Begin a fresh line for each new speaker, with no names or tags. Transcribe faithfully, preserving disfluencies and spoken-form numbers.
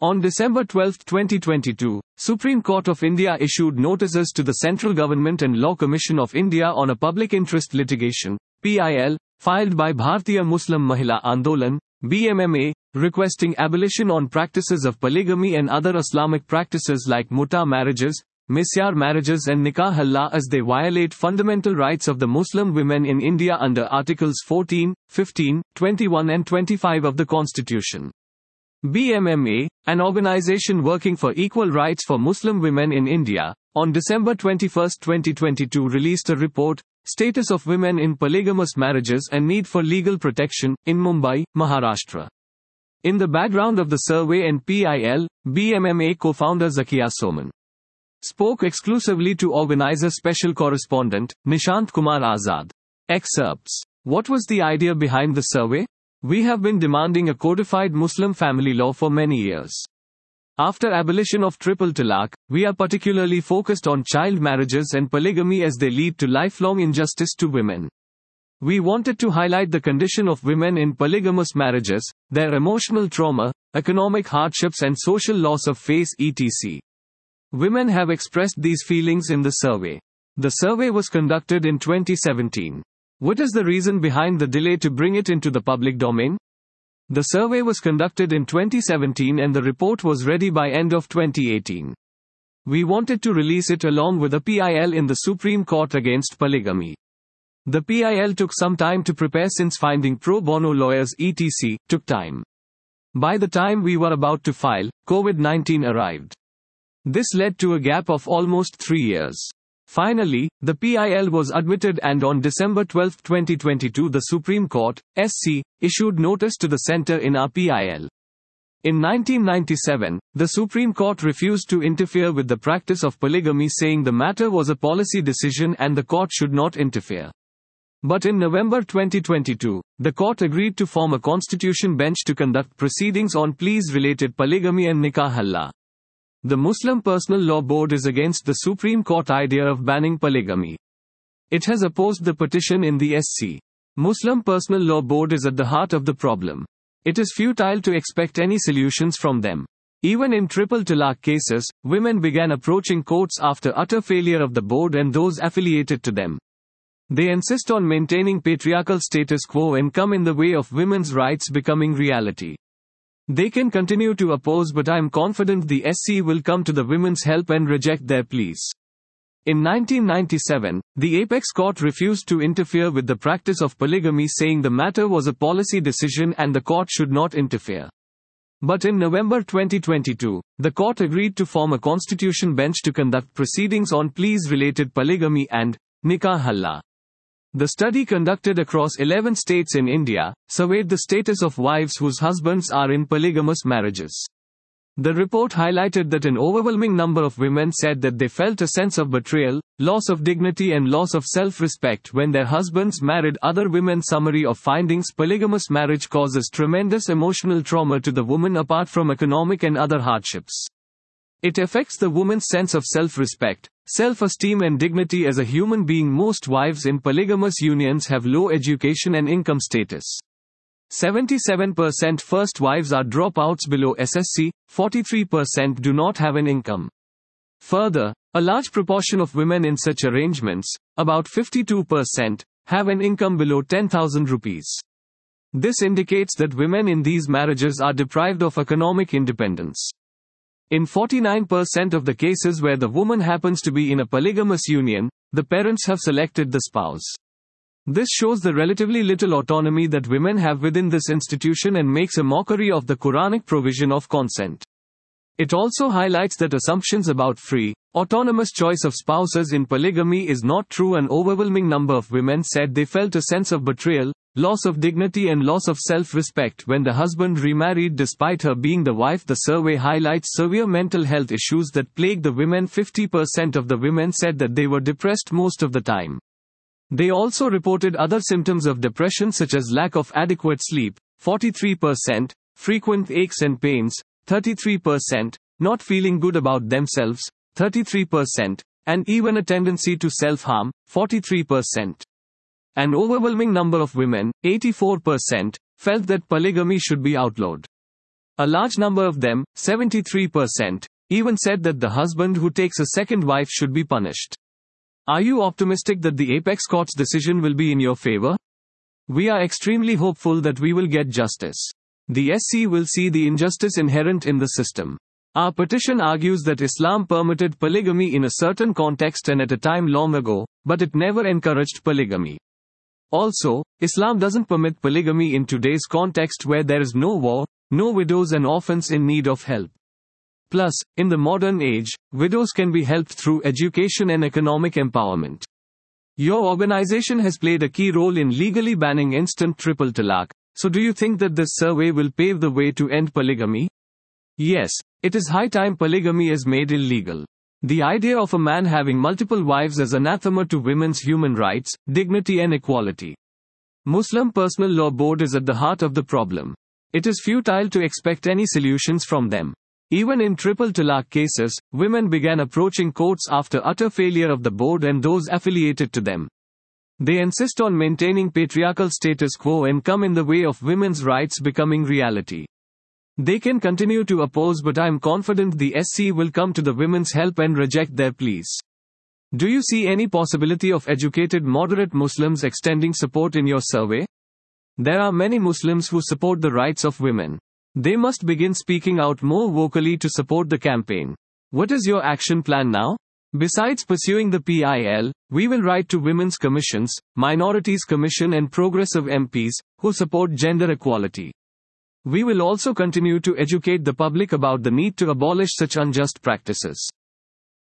On December twelfth twenty twenty-two, Supreme Court of India issued notices to the Central Government and Law Commission of India on a public interest litigation, P I L, filed by Bharatiya Muslim Mahila Andolan, B M M A, requesting abolition on practices of polygamy and other Islamic practices like muta marriages, misyar marriages and nikah halal as they violate fundamental rights of the Muslim women in India under Articles fourteen, fifteen, twenty-one and twenty-five of the Constitution. B M M A, an organization working for equal rights for Muslim women in India, on December twenty-first twenty twenty-two released a report, Status of Women in Polygamous Marriages and Need for Legal Protection, in Mumbai, Maharashtra. In the background of the survey and P I L, B M M A co-founder Zakia Soman spoke exclusively to organizer special correspondent, Nishant Kumar Azad. Excerpts. What was the idea behind the survey? We have been demanding a codified Muslim family law for many years. After abolition of triple talaq, we are particularly focused on child marriages and polygamy as they lead to lifelong injustice to women. We wanted to highlight the condition of women in polygamous marriages, their emotional trauma, economic hardships and social loss of faith et cetera. Women have expressed these feelings in the survey. The survey was conducted in twenty seventeen. What is the reason behind the delay to bring it into the public domain? The survey was conducted in twenty seventeen and the report was ready by end of twenty eighteen. We wanted to release it along with a P I L in the Supreme Court against polygamy. The P I L took some time to prepare since finding pro bono lawyers et cetera took time. By the time we were about to file, COVID nineteen arrived. This led to a gap of almost three years. Finally, the P I L was admitted and on December twelfth twenty twenty-two the Supreme Court, S C, issued notice to the centre in our P I L. In nineteen ninety-seven, the Supreme Court refused to interfere with the practice of polygamy saying the matter was a policy decision and the court should not interfere. But in November twenty twenty-two, the court agreed to form a constitution bench to conduct proceedings on pleas related polygamy and nikah halal. The Muslim Personal Law Board is against the Supreme Court idea of banning polygamy. It has opposed the petition in the S C. Muslim Personal Law Board is at the heart of the problem. It is futile to expect any solutions from them. Even in triple talaq cases, women began approaching courts after utter failure of the board and those affiliated to them. They insist on maintaining patriarchal status quo and come in the way of women's rights becoming reality. They can continue to oppose, but I am confident the S C will come to the women's help and reject their pleas. In nineteen ninety-seven, the Apex Court refused to interfere with the practice of polygamy saying the matter was a policy decision and the court should not interfere. But in November twenty twenty-two, the court agreed to form a constitution bench to conduct proceedings on pleas related polygamy and nikah halal. The study conducted across eleven states in India surveyed the status of wives whose husbands are in polygamous marriages. The report highlighted that an overwhelming number of women said that they felt a sense of betrayal, loss of dignity and loss of self-respect when their husbands married other women. Summary of findings: polygamous marriage causes tremendous emotional trauma to the woman apart from economic and other hardships. It affects the woman's sense of self-respect, self-esteem and dignity as a human being. Most wives in polygamous unions have low education and income status. seventy-seven percent first wives are dropouts below S S C, forty-three percent do not have an income. Further, a large proportion of women in such arrangements, about fifty-two percent, have an income below ten thousand rupees. This indicates that women in these marriages are deprived of economic independence. In forty-nine percent of the cases where the woman happens to be in a polygamous union, the parents have selected the spouse. This shows the relatively little autonomy that women have within this institution and makes a mockery of the Quranic provision of consent. It also highlights that assumptions about free, autonomous choice of spouses in polygamy is not true. An overwhelming number of women said they felt a sense of betrayal, loss of dignity and loss of self-respect when the husband remarried despite her being the wife. The survey highlights severe mental health issues that plague the women. fifty percent of the women said that they were depressed most of the time. They also reported other symptoms of depression such as lack of adequate sleep, forty-three percent, frequent aches and pains, thirty-three percent, not feeling good about themselves, thirty-three percent, and even a tendency to self-harm, forty-three percent. An overwhelming number of women, eighty-four percent, felt that polygamy should be outlawed. A large number of them, seventy-three percent, even said that the husband who takes a second wife should be punished. Are you optimistic that the apex court's decision will be in your favor? We are extremely hopeful that we will get justice. The S C will see the injustice inherent in the system. Our petition argues that Islam permitted polygamy in a certain context and at a time long ago, but it never encouraged polygamy. Also, Islam doesn't permit polygamy in today's context where there is no war, no widows and orphans in need of help. Plus, in the modern age, widows can be helped through education and economic empowerment. Your organization has played a key role in legally banning instant triple talaq, so do you think that this survey will pave the way to end polygamy? Yes, it is high time polygamy is made illegal. The idea of a man having multiple wives is anathema to women's human rights, dignity and equality. Muslim Personal Law Board is at the heart of the problem. It is futile to expect any solutions from them. Even in triple talaq cases, women began approaching courts after utter failure of the board and those affiliated to them. They insist on maintaining patriarchal status quo and come in the way of women's rights becoming reality. They can continue to oppose, but I am confident the S C will come to the women's help and reject their pleas. Do you see any possibility of educated moderate Muslims extending support in your survey? There are many Muslims who support the rights of women. They must begin speaking out more vocally to support the campaign. What is your action plan now? Besides pursuing the P I L, we will write to Women's Commissions, Minorities Commission and Progressive M Ps, who support gender equality. We will also continue to educate the public about the need to abolish such unjust practices.